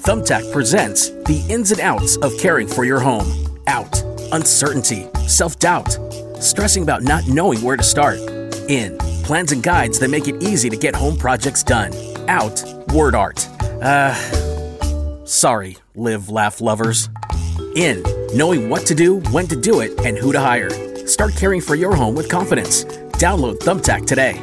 Thumbtack presents the ins and outs of caring for your home. Out, uncertainty, self-doubt, stressing about not knowing where to start. In, plans and guides that make it easy to get home projects done. Out, word art. Sorry, live, laugh lovers. In, knowing what to do, when to do it, and who to hire. Start caring for your home with confidence. Download Thumbtack today.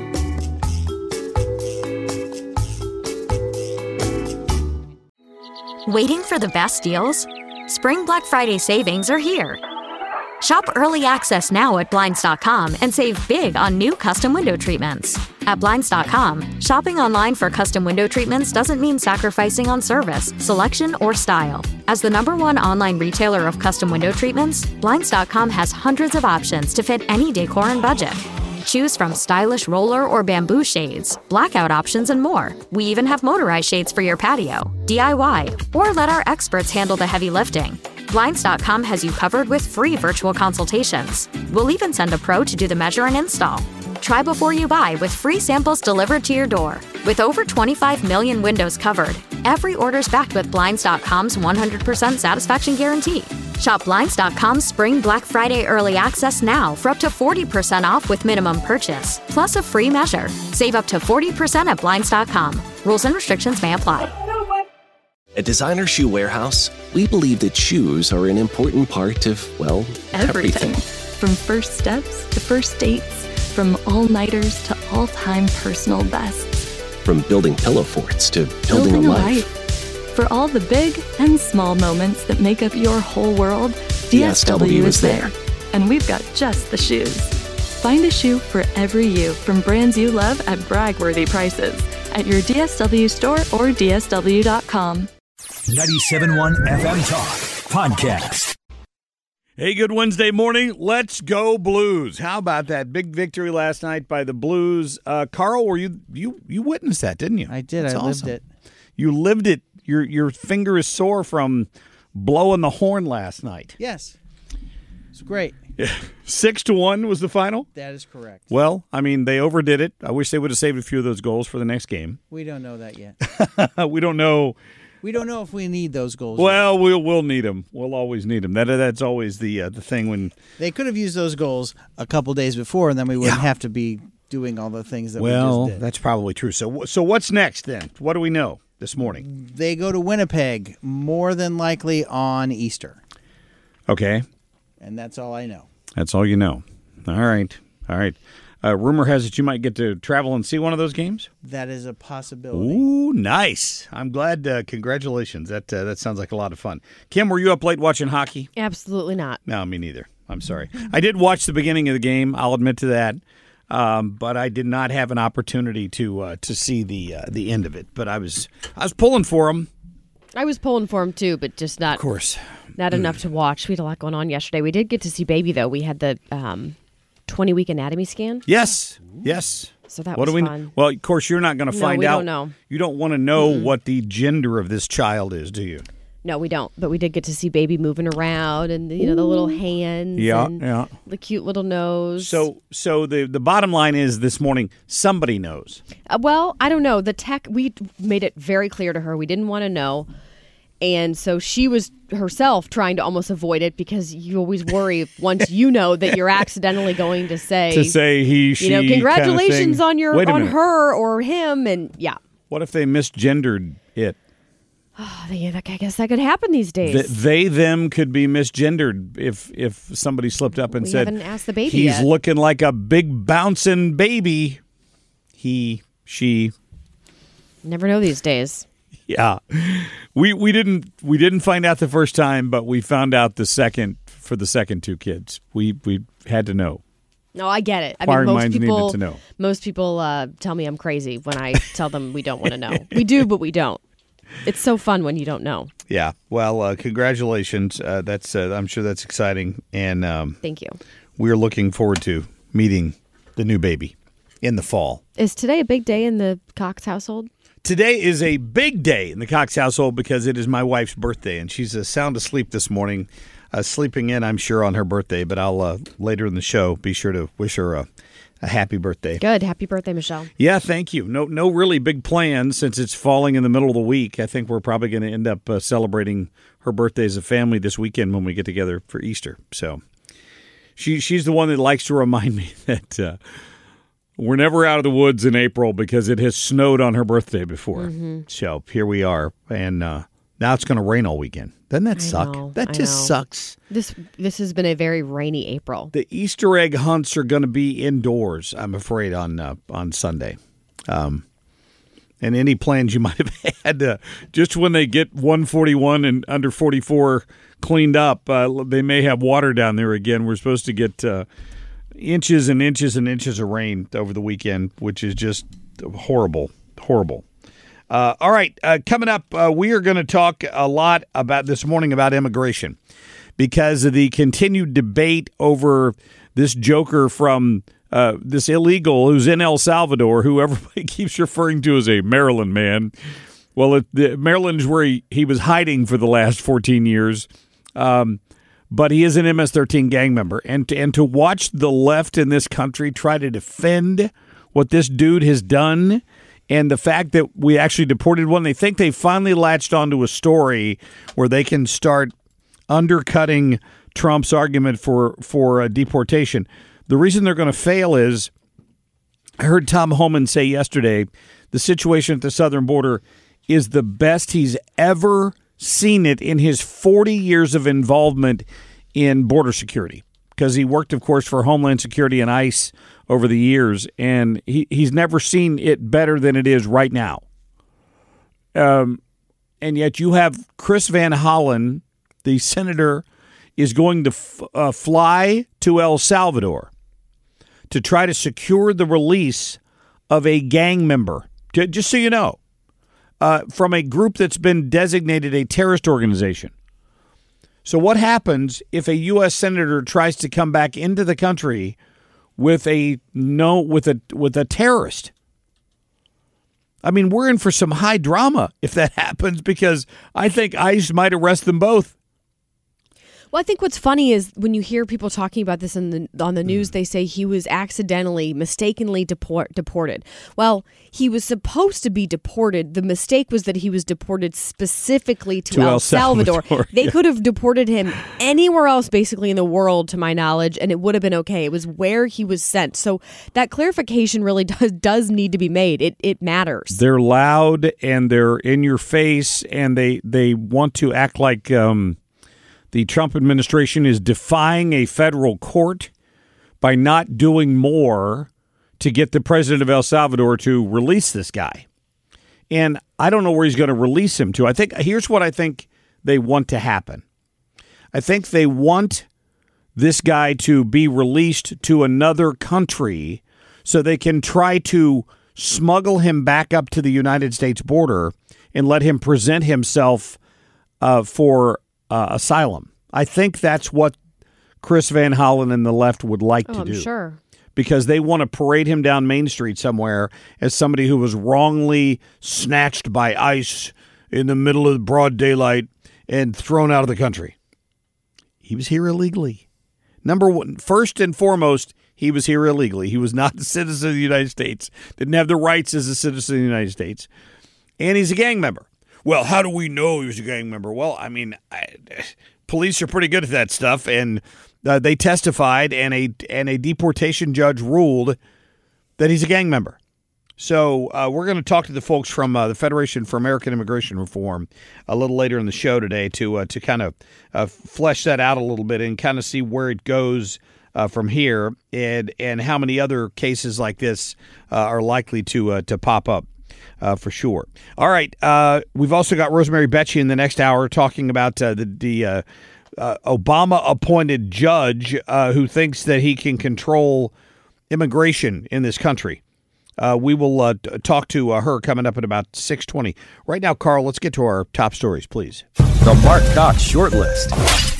Waiting for the best deals? Spring Black Friday savings are here. Shop early access now at Blinds.com and save big on new custom window treatments. At Blinds.com, shopping online for custom window treatments doesn't mean sacrificing on service, selection, or style. As the #1 online retailer of custom window treatments, Blinds.com has hundreds of options to fit any decor and budget. Choose from stylish roller or bamboo shades, blackout options, and more. We even have motorized shades for your patio, DIY, or let our experts handle the heavy lifting. Blinds.com has you covered with free virtual consultations. We'll even send a pro to do the measure and install. Try before you buy with free samples delivered to your door. With over 25 million windows covered, every order's backed with Blinds.com's 100% satisfaction guarantee. Shop Blinds.com's Spring Black Friday Early Access now for up to 40% off with minimum purchase, plus a free measure. Save up to 40% at Blinds.com. Rules and restrictions may apply. At Designer Shoe Warehouse, we believe that shoes are an important part of, well, everything. From first steps to first dates, from all-nighters to all-time personal bests. From building pillow forts to building a life. For all the big and small moments that make up your whole world, DSW is there. And we've got just the shoes. Find a shoe for every you from brands you love at brag-worthy prices at your DSW store or DSW.com. 97.1 FM Talk Podcast. Hey, good Wednesday morning. Let's go Blues. How about that big victory last night by the Blues? Carl, were you witnessed that, didn't you? I did. That's I awesome. lived it. You lived it. Your finger is sore from blowing the horn last night. Yes. It's great. 6-1 was the final? That is correct. Well, I mean, they overdid it. I wish they would have saved a few of those goals for the next game. We don't know that yet. We don't know. We don't know if we need those goals. Well, we'll need them. We'll always need them. That's always the thing when they could have used those goals a couple days before, and then we wouldn't have to be doing all the things that we just did. That's probably true. So what's next then? What do we know this morning? They go to Winnipeg, more than likely on Easter. Okay. And that's all I know. That's all you know. All right. Rumor has it you might get to travel and see one of those games? That is a possibility. Ooh, nice. I'm glad. Congratulations. That sounds like a lot of fun. Kim, were you up late watching hockey? Absolutely not. No, me neither. I'm sorry. I did watch the beginning of the game. I'll admit to that. But I did not have an opportunity to see the end of it. But I was pulling for them. I was pulling for him too, but just not. Of course, not enough to watch. We had a lot going on yesterday. We did get to see Baby though. We had the 20-week anatomy scan. Yes. So that was fun. Well, of course, you're not going to find out. We don't know. You don't want to know what the gender of this child is, do you? No, we don't. But we did get to see Baby moving around, and the little hands, and the cute little nose. So the bottom line is this morning, somebody knows. Well, I don't know. The tech, we made it very clear to her we didn't want to know, and so she was herself trying to almost avoid it because you always worry once you know that you're accidentally going to say he, she, congratulations kind of on her or him, and yeah. What if they misgendered it? Oh, I guess that could happen these days. They, them could be misgendered if somebody slipped up and we said, haven't asked the baby he's yet. looking like a big bouncing baby. He, she. Never know these days. Yeah. We didn't find out the first time, but we found out for the second two kids. We had to know. No, I get it. Most people tell me I'm crazy when I tell them we don't want to know. We do, but we don't. It's so fun when you don't know. Yeah. Well, congratulations. That's I'm sure that's exciting, and thank you. We're looking forward to meeting the new baby in the fall. Is today a big day in the Cox household? Today is a big day in the Cox household because it is my wife's birthday, and she's sound asleep this morning, sleeping in, I'm sure, on her birthday. But I'll later in the show be sure to wish her a happy birthday. Good. Happy birthday, Michelle. Yeah, thank you. No really big plans since it's falling in the middle of the week. I think we're probably going to end up celebrating her birthday as a family this weekend when we get together for Easter. So she's the one that likes to remind me that we're never out of the woods in April because it has snowed on her birthday before. Mm-hmm. So here we are, and now it's going to rain all weekend. Doesn't that suck? That just sucks. This has been a very rainy April. The Easter egg hunts are going to be indoors, I'm afraid, on Sunday. And any plans you might have had, just when they get 141 and under 44 cleaned up, they may have water down there again. We're supposed to get inches and inches and inches of rain over the weekend, which is just horrible. All right, coming up, we are going to talk a lot about this morning about immigration because of the continued debate over this joker from this illegal who's in El Salvador, who everybody keeps referring to as a Maryland man. Well, Maryland is where he was hiding for the last 14 years, but he is an MS-13 gang member. And to watch the left in this country try to defend what this dude has done, and the fact that we actually deported one, they think they finally latched onto a story where they can start undercutting Trump's argument for deportation. The reason they're going to fail is, I heard Tom Homan say yesterday, the situation at the southern border is the best he's ever seen it in his 40 years of involvement in border security. Because he worked, of course, for Homeland Security and ICE over the years, and he's never seen it better than it is right now. And yet you have Chris Van Hollen, the senator, is going to fly to El Salvador to try to secure the release of a gang member, just so you know, from a group that's been designated a terrorist organization. So what happens if a U.S. senator tries to come back into the country with a terrorist? I mean, we're in for some high drama if that happens, because I think ICE might arrest them both. Well, I think what's funny is when you hear people talking about this on the news, they say he was mistakenly deported. Well, he was supposed to be deported. The mistake was that he was deported specifically to El Salvador. They could have deported him anywhere else, basically, in the world, to my knowledge, and it would have been okay. It was where he was sent. So that clarification really does need to be made. It matters. They're loud, and they're in your face, and they want to act like the Trump administration is defying a federal court by not doing more to get the president of El Salvador to release this guy. And I don't know where he's going to release him to. Here's what I think they want to happen. I think they want this guy to be released to another country so they can try to smuggle him back up to the United States border and let him present himself for asylum. I think that's what Chris Van Hollen and the left would like to do. I'm sure. Because they want to parade him down Main Street somewhere as somebody who was wrongly snatched by ICE in the middle of broad daylight and thrown out of the country. He was here illegally. Number one, first and foremost, he was here illegally. He was not a citizen of the United States, didn't have the rights as a citizen of the United States, and he's a gang member. Well, how do we know he was a gang member? Well, I mean, police are pretty good at that stuff, and they testified, and a deportation judge ruled that he's a gang member. So we're going to talk to the folks from the Federation for American Immigration Reform a little later in the show today to kind of flesh that out a little bit and kind of see where it goes from here, and how many other cases like this are likely to pop up. For sure. All right. We've also got Rosemary Becci in the next hour talking about the Obama-appointed judge who thinks that he can control immigration in this country. We will talk to her coming up at about 6:20. Right now, Carl, let's get to our top stories, please. The Mark Cox Shortlist.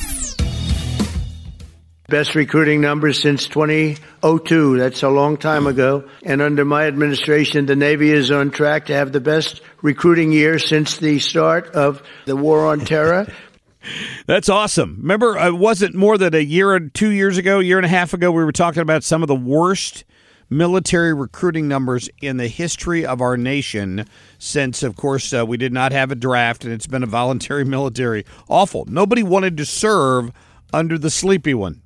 Best recruiting numbers since 2002. That's a long time ago. And under my administration, the Navy is on track to have the best recruiting year since the start of the war on terror. That's awesome. Remember, it wasn't more than a year and 2 years ago, year and a half ago, we were talking about some of the worst military recruiting numbers in the history of our nation since, of course, we did not have a draft, and it's been a voluntary military. Awful. Nobody wanted to serve under the sleepy one.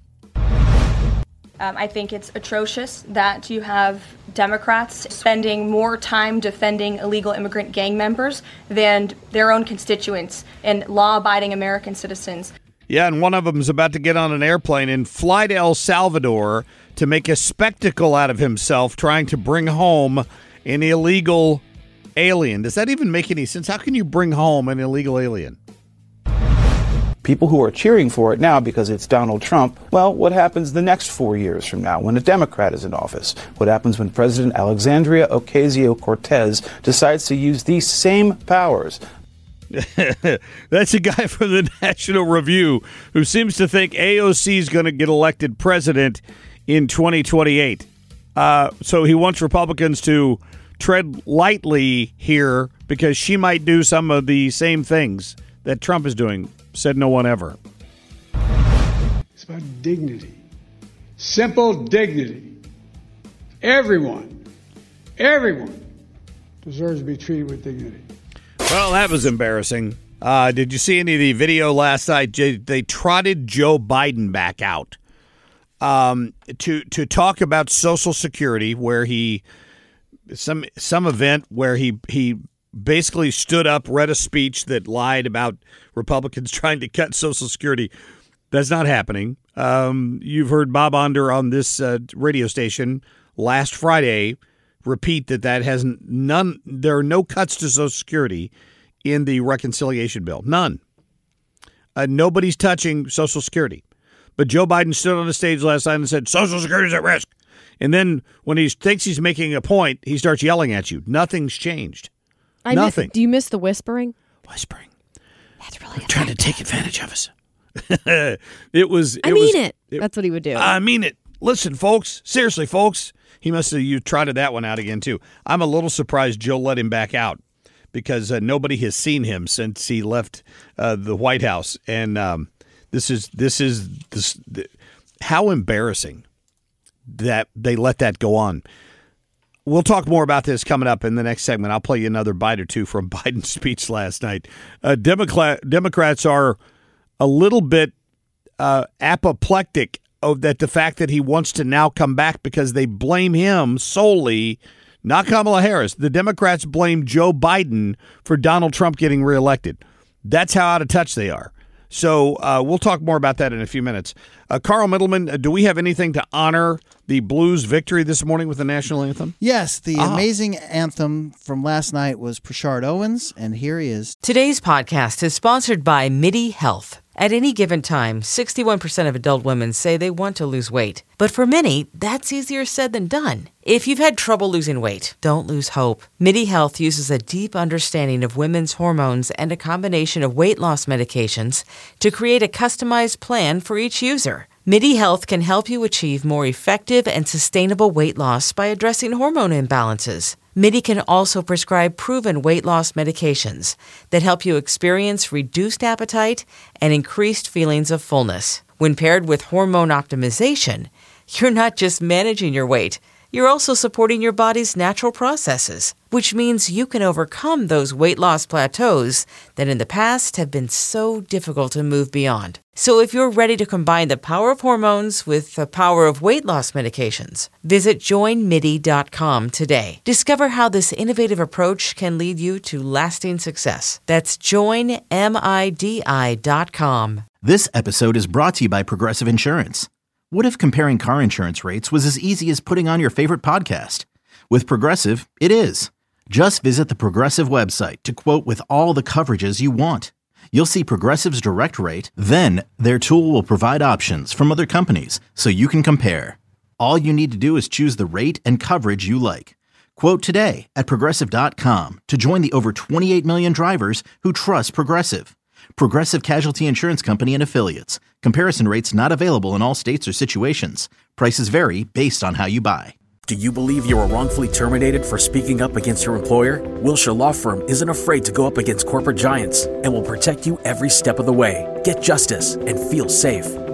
I think it's atrocious that you have Democrats spending more time defending illegal immigrant gang members than their own constituents and law-abiding American citizens. Yeah, and one of them is about to get on an airplane and fly to El Salvador to make a spectacle out of himself trying to bring home an illegal alien. Does that even make any sense? How can you bring home an illegal alien? People who are cheering for it now because it's Donald Trump, well, what happens the next 4 years from now when a Democrat is in office? What happens when President Alexandria Ocasio-Cortez decides to use these same powers? That's a guy from the National Review who seems to think AOC is going to get elected president in 2028. So he wants Republicans to tread lightly here because she might do some of the same things that Trump is doing. Said no one ever. It's about dignity. Simple dignity. Everyone deserves to be treated with dignity. Well, that was embarrassing. Did you see any of the video last night? They trotted Joe Biden back out to talk about Social Security, where some event where he basically stood up, read a speech that lied about Republicans trying to cut Social Security. That's not happening. You've heard Bob Onder on this radio station last Friday repeat that there are no cuts to Social Security in the reconciliation bill. None. Nobody's touching Social Security. But Joe Biden stood on the stage last night and said, Social Security is at risk. And then when he thinks he's making a point, he starts yelling at you. Nothing's changed. Nothing. Do you miss the whispering? Whispering. That's really trying to take advantage of us. I mean it. That's what he would do. I mean it. Listen, folks. Seriously, folks. He must have trotted that one out again, too. I'm a little surprised Joe let him back out because nobody has seen him since he left the White House. And this is how embarrassing that they let that go on. We'll talk more about this coming up in the next segment. I'll play you another bite or two from Biden's speech last night. Democrats are a little bit apoplectic of the fact that he wants to now come back because they blame him solely, not Kamala Harris. The Democrats blame Joe Biden for Donald Trump getting reelected. That's how out of touch they are. So we'll talk more about that in a few minutes. Carl Middleman, do we have anything to honor the Blues' victory this morning with the national anthem? Yes, the amazing anthem from last night was Prashard Owens, and here he is. Today's podcast is sponsored by MIDI Health. At any given time, 61% of adult women say they want to lose weight. But for many, that's easier said than done. If you've had trouble losing weight, don't lose hope. MIDI Health uses a deep understanding of women's hormones and a combination of weight loss medications to create a customized plan for each user. MIDI Health can help you achieve more effective and sustainable weight loss by addressing hormone imbalances. MIDI can also prescribe proven weight loss medications that help you experience reduced appetite and increased feelings of fullness. When paired with hormone optimization, you're not just managing your weight, you're also supporting your body's natural processes, which means you can overcome those weight loss plateaus that in the past have been so difficult to move beyond. So if you're ready to combine the power of hormones with the power of weight loss medications, visit joinmidi.com today. Discover how this innovative approach can lead you to lasting success. That's joinmidi.com. This episode is brought to you by Progressive Insurance. What if comparing car insurance rates was as easy as putting on your favorite podcast? With Progressive, it is. Just visit the Progressive website to quote with all the coverages you want. You'll see Progressive's direct rate, then their tool will provide options from other companies so you can compare. All you need to do is choose the rate and coverage you like. Quote today at Progressive.com to join the over 28 million drivers who trust Progressive. Progressive Casualty Insurance Company and Affiliates. Comparison rates not available in all states or situations. Prices vary based on how you buy. Do you believe you were wrongfully terminated for speaking up against your employer? Wilshire Law Firm isn't afraid to go up against corporate giants and will protect you every step of the way. Get justice and feel safe.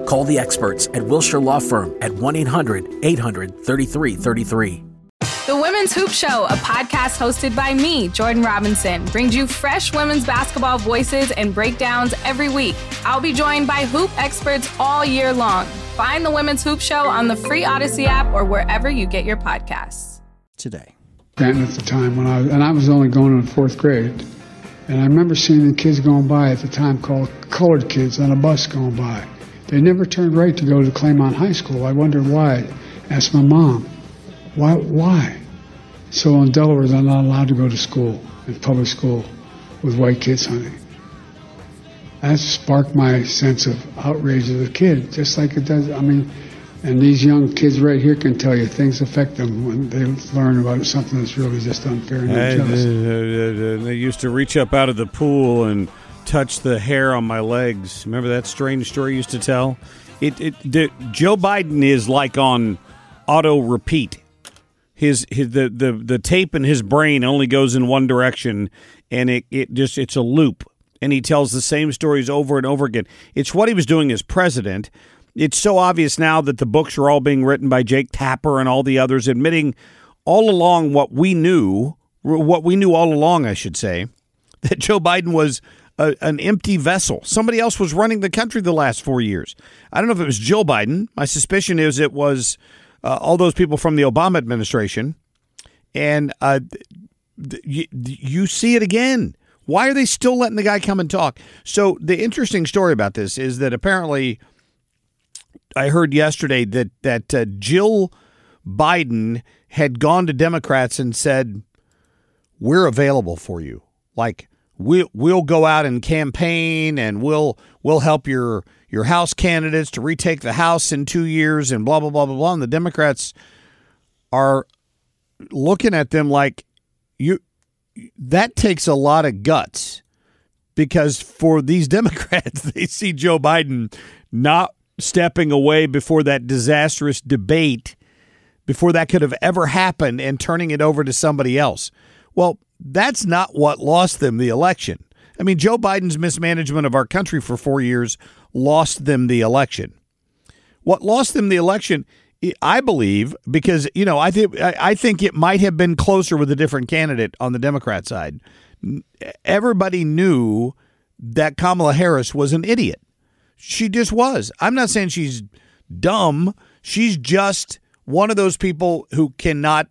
Call the experts at Wilshire Law Firm at 1-800-800-3333. The Women's Hoop Show, a podcast hosted by me, Jordan Robinson, brings you fresh women's basketball voices and breakdowns every week. I'll be joined by hoop experts all year long. Find the Women's Hoop Show on the free Odyssey app or wherever you get your podcasts. Today. At the time when I was only going in 4th grade, and I remember seeing the kids going by at the time called colored kids on a bus going by. They never turned right to go to Claymont High School. I wondered why. Asked my mom, why? So in Delaware, they're not allowed to go to school, in public school, with white kids hunting. That sparked my sense of outrage as a kid, just like it does. I mean, and these young kids right here can tell you things affect them when they learn about something that's really just unfair and unjust. They used to reach up out of the pool and touch the hair on my legs. Remember that strange story I used to tell? Joe Biden is like on auto repeat. The tape in his brain only goes in one direction, and it's a loop. And he tells the same stories over and over again. It's what he was doing as president. It's so obvious now that the books are all being written by Jake Tapper and all the others, admitting all along what we knew all along, I should say, that Joe Biden was an empty vessel. Somebody else was running the country the last 4 years. I don't know if it was Jill Biden. My suspicion is it was all those people from the Obama administration. And you see it again. Why are they still letting the guy come and talk? So the interesting story about this is that apparently I heard yesterday that Jill Biden had gone to Democrats and said, we're available for you. Like, we'll go out and campaign, and we'll help your House candidates to retake the House in 2 years, and blah, blah, blah, blah, blah. And the Democrats are looking at them like, that takes a lot of guts, because for these Democrats, they see Joe Biden not stepping away before that disastrous debate, before that could have ever happened, and turning it over to somebody else. Well, that's not what lost them the election. I mean, Joe Biden's mismanagement of our country for 4 years lost them the election. What lost them the election, I believe, because, I think it might have been closer with a different candidate on the Democrat side. Everybody knew that Kamala Harris was an idiot. She just was. I'm not saying she's dumb. She's just one of those people who cannot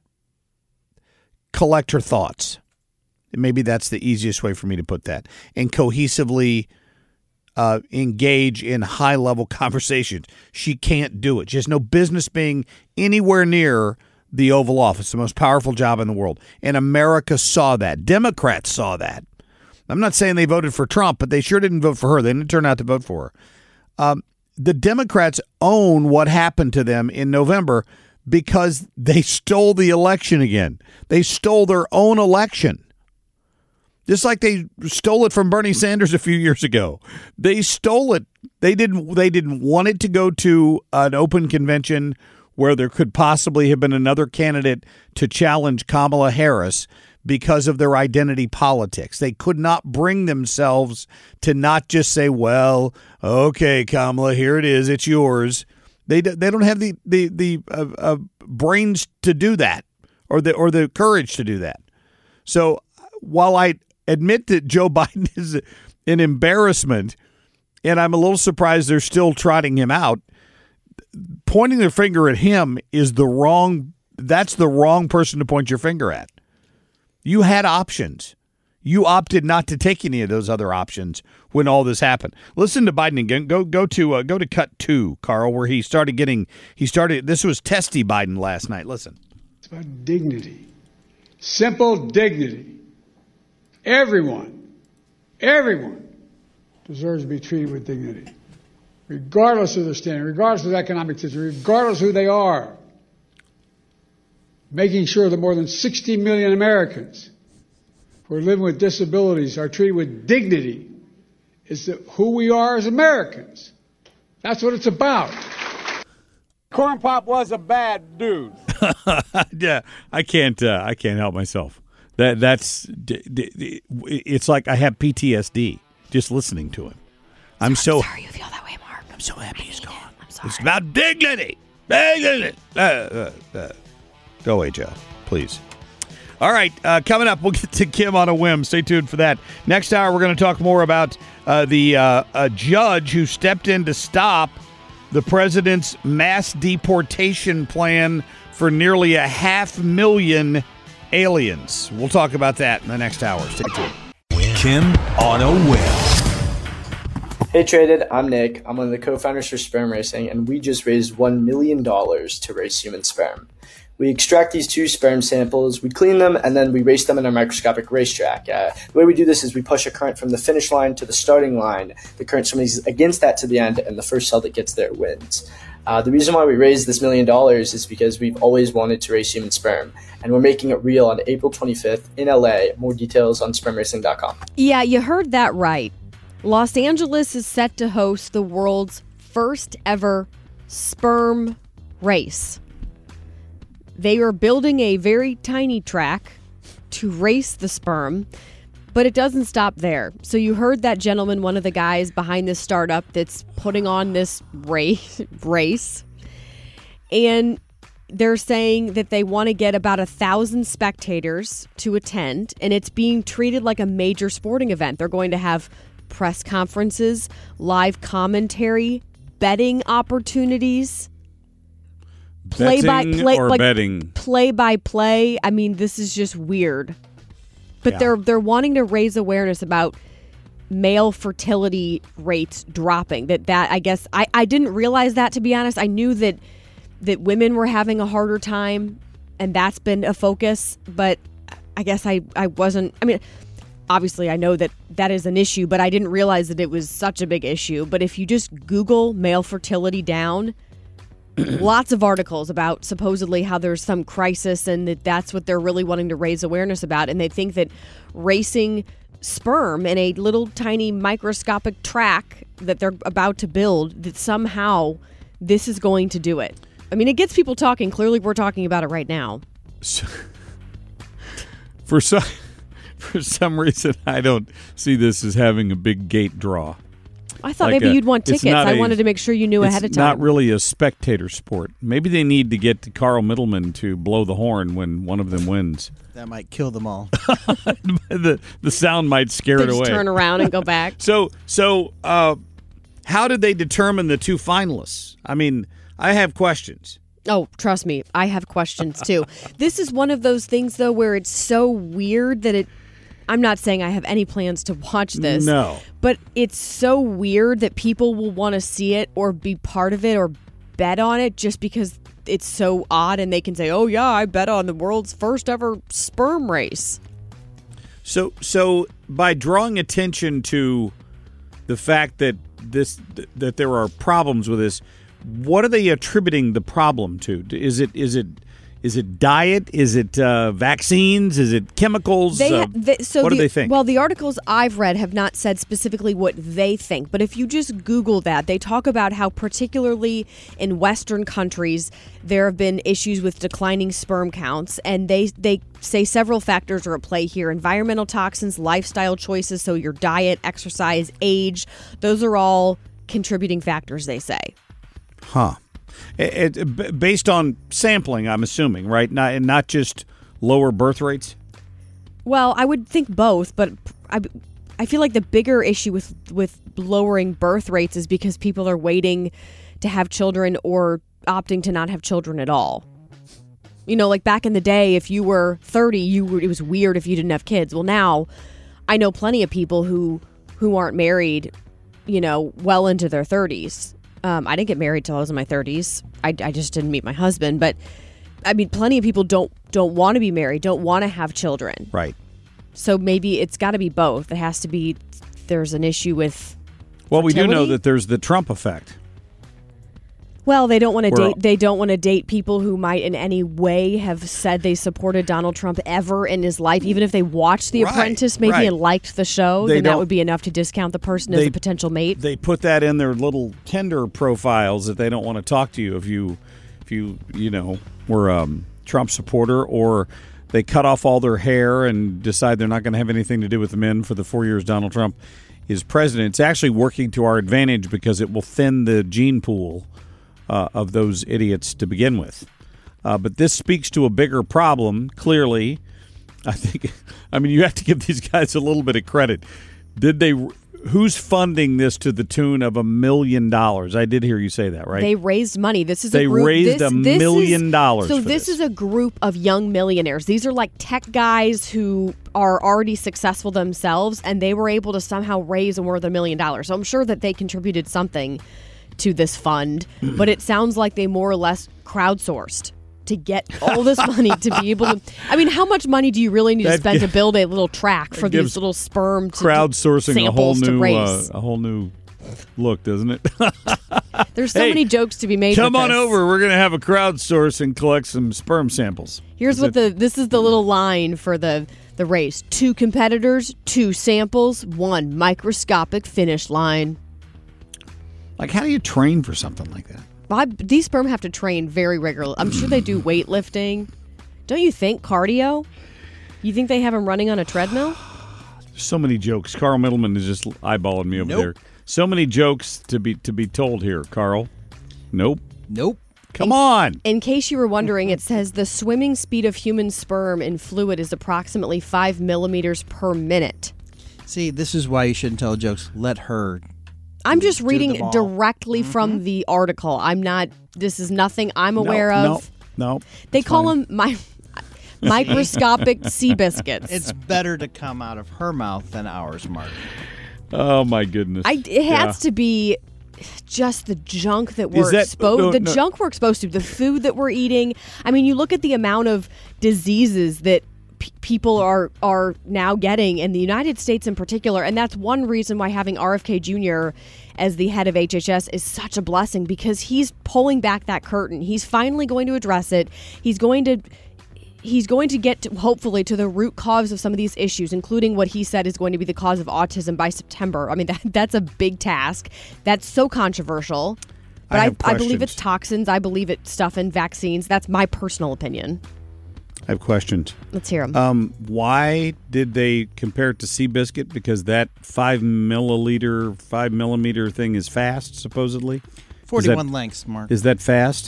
collect her thoughts. Maybe that's the easiest way for me to put that. And cohesively engage in high-level conversations. She can't do it. She has no business being anywhere near the Oval Office, the most powerful job in the world. And America saw that. Democrats saw that. I'm not saying they voted for Trump, but they sure didn't vote for her. They didn't turn out to vote for her. The Democrats own what happened to them in November because they stole the election again. They stole their own election. Just like they stole it from Bernie Sanders a few years ago. They stole it. They didn't want it to go to an open convention where there could possibly have been another candidate to challenge Kamala Harris because of their identity politics. They could not bring themselves to not just say, well, okay, Kamala, here it is. It's yours. They don't have the brains to do that or the courage to do that. So while I admit that Joe Biden is an embarrassment, and I'm a little surprised they're still trotting him out, pointing their finger at him is that's the wrong person to point your finger at. You had options. You opted not to take any of those other options when all this happened. Listen to Biden again. Go to cut 2, Carl, where he started. This was testy Biden last night. Listen. It's about dignity, simple dignity. Everyone deserves to be treated with dignity, regardless of their standing, regardless of their economic situation, regardless of who they are. Making sure that more than 60 million Americans who are living with disabilities are treated with dignity is who we are as Americans. That's what it's about. Corn Pop was a bad dude. Yeah, I can't help myself. It's like I have PTSD just listening to him. I'm so sorry you feel that way, Mark. I'm so happy he's gone. It's about dignity. Dignity. Go away, Joe. Please. All right, coming up, we'll get to Kim on a whim. Stay tuned for that. Next hour, we're going to talk more about the judge who stepped in to stop the president's mass deportation plan for nearly 500,000 aliens. We'll talk about that in the next hour. Stay tuned. Kim on a whim. Hey Traded, I'm Nick. I'm one of the co-founders for Sperm Racing, and we just raised $1 million to race human sperm. We extract these 2 sperm samples, we clean them, and then we race them in a microscopic racetrack. The way we do this is we push a current from the finish line to the starting line. The current swims against that to the end, and the first cell that gets there wins. The reason why we raised this $1 million is because we've always wanted to race human sperm, and we're making it real on April 25th in LA. More details on spermracing.com. Yeah, you heard that right. Los Angeles is set to host the world's first ever sperm race. They are building a very tiny track to race the sperm, but it doesn't stop there. So you heard that gentleman, one of the guys behind this startup that's putting on this race. And they're saying that they want to get about 1,000 spectators to attend, and it's being treated like a major sporting event. They're going to have press conferences, live commentary, betting opportunities. Play by play. I mean, this is just weird. But they're wanting to raise awareness about male fertility rates dropping. That I guess I didn't realize that, to be honest. I knew that women were having a harder time, and that's been a focus. But I guess I wasn't. I mean, obviously I know that is an issue, but I didn't realize that it was such a big issue. But if you just Google male fertility down, lots of articles about supposedly how there's some crisis and that's what they're really wanting to raise awareness about. And they think that racing sperm in a little tiny microscopic track that they're about to build, that somehow this is going to do it. I mean, it gets people talking. Clearly, we're talking about it right now. For some reason, I don't see this as having a big gate draw. I thought maybe you'd want tickets. I wanted to make sure you knew ahead of time. It's not really a spectator sport. Maybe they need to get Carl Middleman to blow the horn when one of them wins. That might kill them all. the sound might scare it away. Just turn around and go back. So, how did they determine the 2 finalists? I mean, I have questions. Oh, trust me, I have questions too. This is one of those things, though, where it's so weird that I'm not saying I have any plans to watch this. No. But it's so weird that people will want to see it or be part of it or bet on it just because it's so odd, and they can say, oh, yeah, I bet on the world's first ever sperm race. So by drawing attention to the fact that that there are problems with this, what are they attributing the problem to? Is it diet? Is it vaccines? Is it chemicals? What do they think? Well, the articles I've read have not said specifically what they think. But if you just Google that, they talk about how particularly in Western countries, there have been issues with declining sperm counts. And they say several factors are at play here. Environmental toxins, lifestyle choices, so your diet, exercise, age, those are all contributing factors, they say. Huh. Based on sampling, I'm assuming, right? Not just lower birth rates? Well, I would think both, but I feel like the bigger issue with lowering birth rates is because people are waiting to have children or opting to not have children at all. You know, like back in the day, if you were 30, it was weird if you didn't have kids. Well, now I know plenty of people who aren't married, you know, well into their 30s. I didn't get married till I was in my 30s. I just didn't meet my husband. But, I mean, plenty of people don't want to be married, don't want to have children. Right. So maybe it's got to be both. It has to be there's an issue with fertility. We do know that there's the Trump effect. Well, they don't want to date. They don't want to date people who might in any way have said they supported Donald Trump ever in his life. Even if they watched The Apprentice, maybe and liked the show, then that would be enough to discount the person as a potential mate. They put that in their little Tinder profiles that they don't want to talk to you if you were a Trump supporter, or they cut off all their hair and decide they're not going to have anything to do with the men for the 4 years Donald Trump is president. It's actually working to our advantage because it will thin the gene pool of those idiots to begin with. But this speaks to a bigger problem, clearly. I mean, you have to give these guys a little bit of credit. Who's funding this to the tune of $1 million? I did hear you say that, right? They raised money. They raised $1 million. So this is a group of young millionaires. These are like tech guys who are already successful themselves, and they were able to somehow raise more than $1 million. So I'm sure that they contributed something to this fund, but it sounds like they more or less crowdsourced to get all this money to be able to. I mean, how much money do you really need to spend to build a little track for these little sperm crowdsourcing samples a whole new look, doesn't it? There's so many jokes to be made. Come with on this. over. We're going to have a crowdsource and collect some sperm samples. Here's this is the little line for the race. 2 competitors, 2 samples, 1 microscopic finish line. Like, how do you train for something like that? These sperm have to train very regularly. I'm sure they do weightlifting. Don't you think cardio? You think they have them running on a treadmill? So many jokes. Carl Middleman is just eyeballing me over there. So many jokes to be told here, Carl. Nope. Come on. In case you were wondering, it says the swimming speed of human sperm in fluid is approximately 5 millimeters per minute. See, this is why you shouldn't tell jokes. Let her. I'm just reading directly from the article. This is nothing I'm aware of. No. They call them microscopic sea biscuits. It's better to come out of her mouth than ours, Mark. Oh, my goodness. It has to be just the junk that we're exposed junk we're exposed to, the food that we're eating. I mean, you look at the amount of diseases that people are now getting in the United States in particular, and that's one reason why having RFK Jr. as the head of HHS is such a blessing, because he's pulling back that curtain. He's finally going to address it. He's going to get hopefully to the root cause of some of these issues, including what he said is going to be the cause of autism by September. I mean, that's a big task. That's so controversial. But I believe it's toxins. I believe it's stuff in vaccines. That's my personal opinion. I have questions. Let's hear them. Why did they compare it to Seabiscuit? Because that 5 millimeter thing is fast, supposedly. 41 lengths, Mark. Is that fast?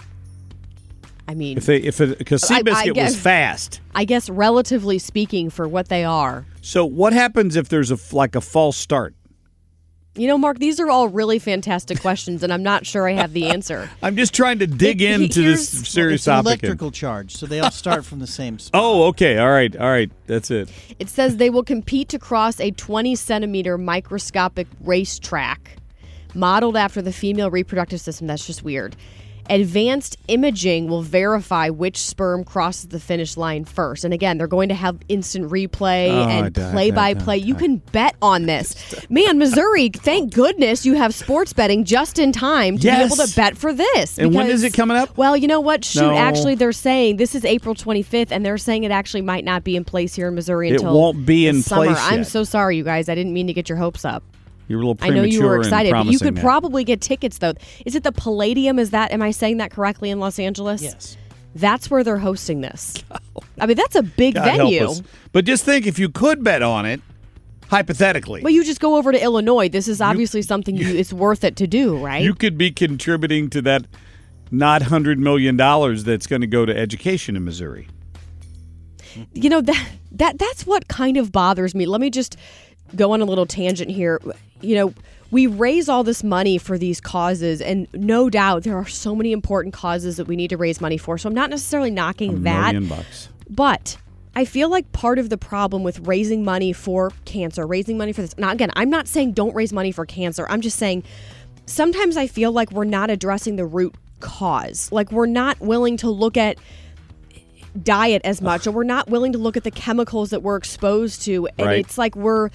I mean, because Seabiscuit was fast. I guess, relatively speaking, for what they are. So what happens if there's a false start? You know, Mark, these are all really fantastic questions, and I'm not sure I have the answer. I'm just trying to dig into this serious topic. It's an electrical charge, so they all start from the same spot. Oh, okay. All right. That's it. It says they will compete to cross a 20-centimeter microscopic racetrack modeled after the female reproductive system. That's just weird. Advanced imaging will verify which sperm crosses the finish line first. And again, they're going to have instant replay and play-by-play. You can bet on this. Man, Missouri, thank goodness you have sports betting just in time to be able to bet for this. And when is it coming up? Well, you know what? Actually, they're saying this is April 25th, and they're saying it actually might not be in place here in Missouri until it won't be in summer. place yet. I'm so sorry, you guys. I didn't mean to get your hopes up. You're a little premature. I know you were excited, but you could that. probably get tickets, though. Is it the Palladium? Am I saying that correctly, in Los Angeles? Yes. That's where they're hosting this. I mean, that's a big God venue. Help us. But just think, if you could bet on it, hypothetically. Well, you just go over to Illinois. This is obviously something it's worth it to do, right? You could be contributing to that not $100 million that's going to go to education in Missouri. You know, that's what kind of bothers me. Let me just go on a little tangent here. You know, we raise all this money for these causes, and no doubt there are so many important causes that we need to raise money for. So I'm not necessarily knocking that. $1 million. But I feel like part of the problem with raising money for cancer, raising money for this. Now, again, I'm not saying don't raise money for cancer. I'm just saying sometimes I feel like we're not addressing the root cause. Like, we're not willing to look at diet as much, or we're not willing to look at the chemicals that we're exposed to, and it's like we're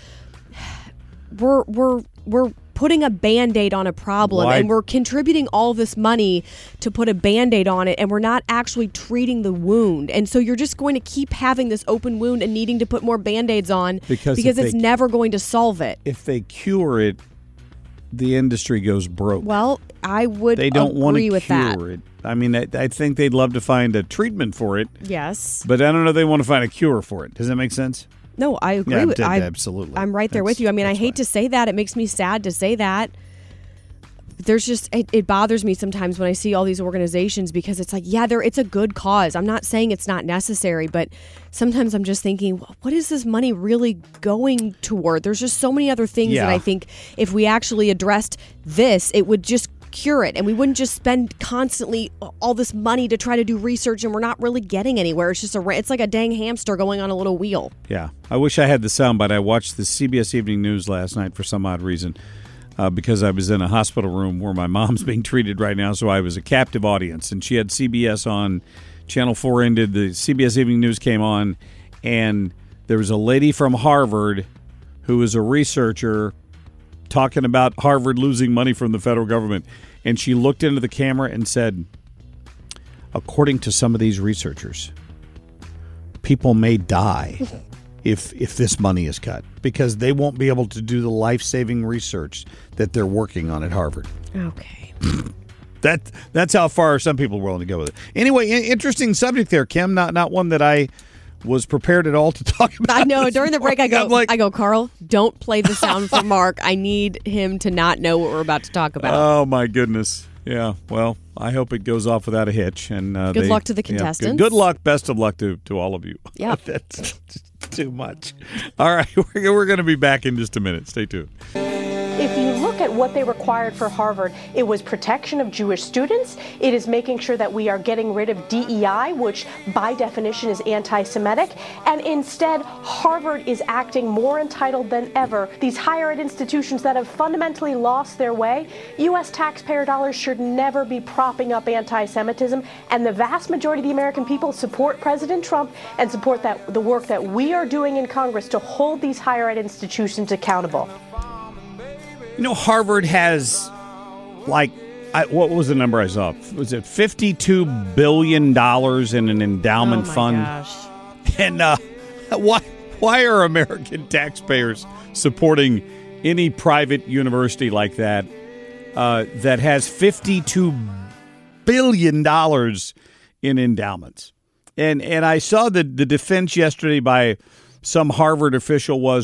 putting a Band-Aid on a problem, and we're contributing all this money to put a Band-Aid on it, and we're not actually treating the wound. And so you're just going to keep having this open wound and needing to put more Band-Aids on because it's never going to solve it. If they cure it, the industry goes broke. Well, I would agree with that. It. I mean, I think they'd love to find a treatment for it. Yes. But I don't know if they want to find a cure for it. Does that make sense? No, I agree Yeah, with absolutely. I'm right there with you. I mean, I hate to say that. It makes me sad to say that. There's just it bothers me sometimes when I see all these organizations because it's like, yeah, it's a good cause. I'm not saying it's not necessary, but sometimes I'm just thinking, what is this money really going toward? There's just so many other things that I think if we actually addressed this, it would just cure it, and we wouldn't just spend constantly all this money to try to do research, and we're not really getting anywhere. It's just it's like a dang hamster going on a little wheel. Yeah, I wish I had the soundbite. I watched the CBS Evening News last night for some odd reason. Because I was in a hospital room where my mom's being treated right now, so I was a captive audience. And she had CBS on, Channel 4 ended, the CBS Evening News came on, and there was a lady from Harvard who was a researcher talking about Harvard losing money from the federal government. And she looked into the camera and said, according to some of these researchers, people may die if this money is cut because they won't be able to do the life-saving research that they're working on at Harvard. Okay. That's how far some people are willing to go with it. Anyway, interesting subject there, Kim. Not one that I was prepared at all to talk about. I know. During the break, I go, Carl, don't play the sound for Mark. I need him to not know what we're about to talk about. Oh, my goodness. Yeah, well, I hope it goes off without a hitch. And good luck to the contestants. Good luck. Best of luck to all of you. Yeah. That's too much. All right, we're going to be back in just a minute. Stay tuned. If you look at what they required for Harvard, it was protection of Jewish students. It is making sure that we are getting rid of DEI, which by definition is anti-Semitic. And instead, Harvard is acting more entitled than ever. These higher ed institutions that have fundamentally lost their way, U.S. taxpayer dollars should never be propping up anti-Semitism. And the vast majority of the American people support President Trump and support the work that we are doing in Congress to hold these higher ed institutions accountable. You know, Harvard has, what was the number I saw? Was it $52 billion in an endowment fund? Gosh. And why are American taxpayers supporting any private university like that that has $52 billion in endowments? And I saw the defense yesterday by some Harvard official was,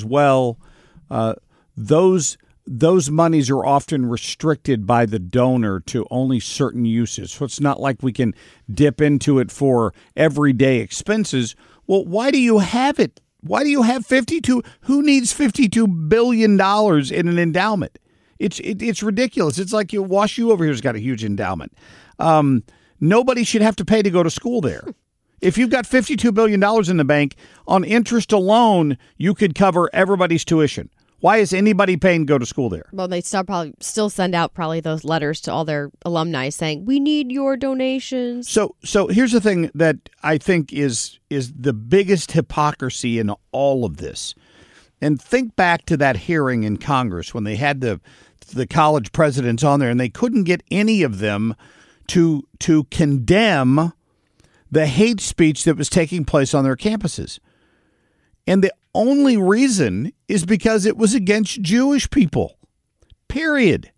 those monies are often restricted by the donor to only certain uses. So it's not like we can dip into it for everyday expenses. Well, why do you have it? Why do you have 52? Who needs $52 billion in an endowment? It's ridiculous. It's like Wash U over here has got a huge endowment. Nobody should have to pay to go to school there. If you've got $52 billion in the bank, on interest alone, you could cover everybody's tuition. Why is anybody paying to go to school there? Well, they still send out those letters to all their alumni saying, we need your donations. So here's the thing that I think is the biggest hypocrisy in all of this. And think back to that hearing in Congress when they had the college presidents on there and they couldn't get any of them to condemn the hate speech that was taking place on their campuses. And the only reason is because it was against Jewish people, period.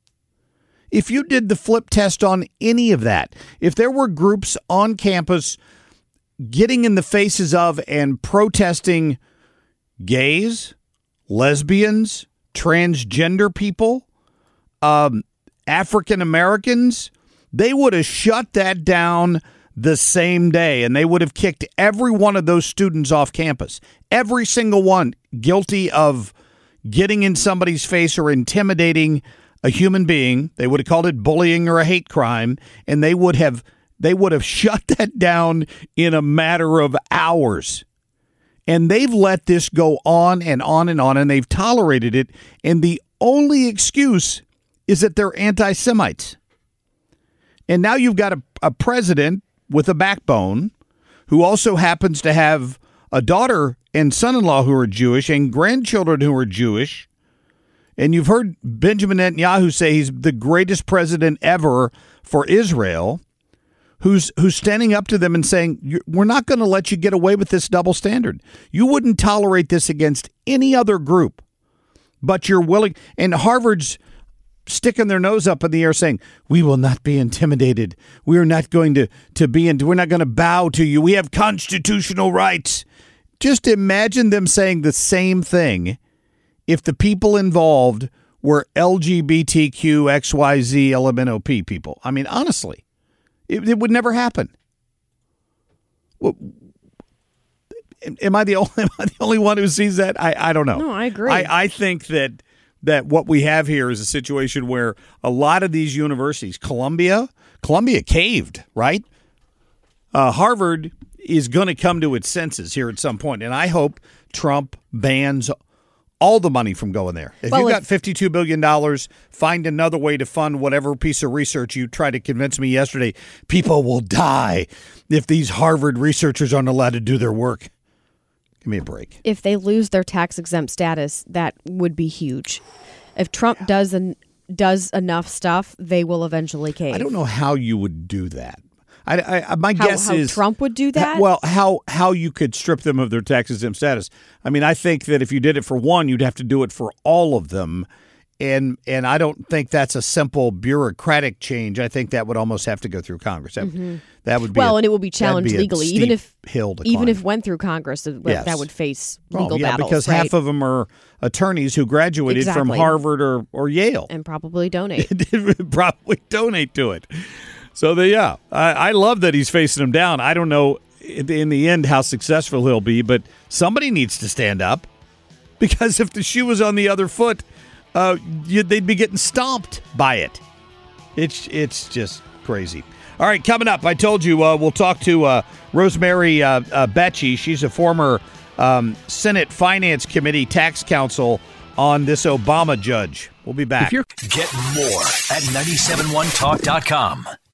If you did the flip test on any of that, if there were groups on campus getting in the faces of and protesting gays, lesbians, transgender people, African Americans, they would have shut that down the same day, and they would have kicked every one of those students off campus. Every single one guilty of getting in somebody's face or intimidating a human being. They would have called it bullying or a hate crime, and they would have shut that down in a matter of hours. And they've let this go on and on and on, and they've tolerated it, and the only excuse is that they're anti-Semites. And now you've got a president with a backbone who also happens to have a daughter and son-in-law who are Jewish and grandchildren who are Jewish. And you've heard Benjamin Netanyahu say he's the greatest president ever for Israel, who's standing up to them and saying, we're not going to let you get away with this double standard. You wouldn't tolerate this against any other group, but you're willing. And Harvard's sticking their nose up in the air saying, we will not be intimidated. We are not going to be, we're not going to bow to you. We have constitutional rights. Just imagine them saying the same thing if the people involved were LGBTQ, XYZ, LMNOP people. I mean, honestly, it would never happen. Well, am I the only one who sees that? I don't know. No, I agree. I think that what we have here is a situation where a lot of these universities, Columbia caved, right? Harvard is going to come to its senses here at some point, and I hope Trump bans all the money from going there. If you've got $52 billion, find another way to fund whatever piece of research you tried to convince me yesterday. People will die if these Harvard researchers aren't allowed to do their work. Give me a break. If they lose their tax-exempt status, that would be huge. If Trump does enough stuff, they will eventually cave. I don't know how you would do that. My guess is Trump would do that. How you could strip them of their tax-exempt status. I mean, I think that if you did it for one, you'd have to do it for all of them, and I don't think that's a simple bureaucratic change. I think that would almost have to go through Congress. That would be and it will be challenged legally, even if it went through Congress, that would face legal battles. Because half of them are attorneys who graduated from Harvard or Yale and probably donate. Probably donate to it. So, I love that he's facing them down. I don't know in the end how successful he'll be, but somebody needs to stand up because if the shoe was on the other foot, they'd be getting stomped by it. It's just crazy. All right, coming up, I told you we'll talk to Rosemary Becci. She's a former Senate Finance Committee tax counsel on this Obama judge. We'll be back. Get more at 971talk.com.